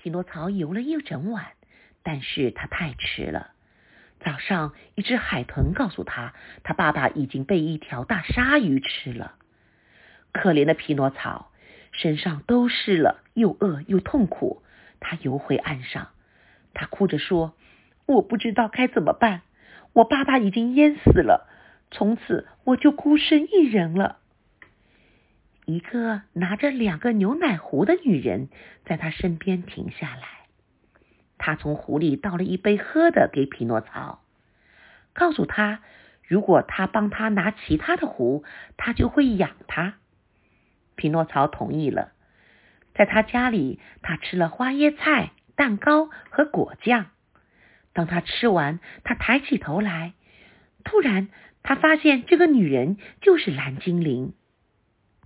匹诺曹游了一整晚，但是他太迟了。早上，一只海豚告诉他，他爸爸已经被一条大鲨鱼吃了。可怜的匹诺曹身上都湿了，又饿又痛苦。他游回岸上，他哭着说：“我不知道该怎么办，我爸爸已经淹死了，从此我就孤身一人了。”一个拿着2个牛奶壶的女人在他身边停下来，他从壶里倒了一杯喝的给匹诺曹，告诉他如果他帮他拿其他的壶，他就会养他。匹诺曹同意了。在他家里，他吃了花椰菜、蛋糕和果酱。当他吃完，他抬起头来，突然他发现这个女人就是蓝精灵。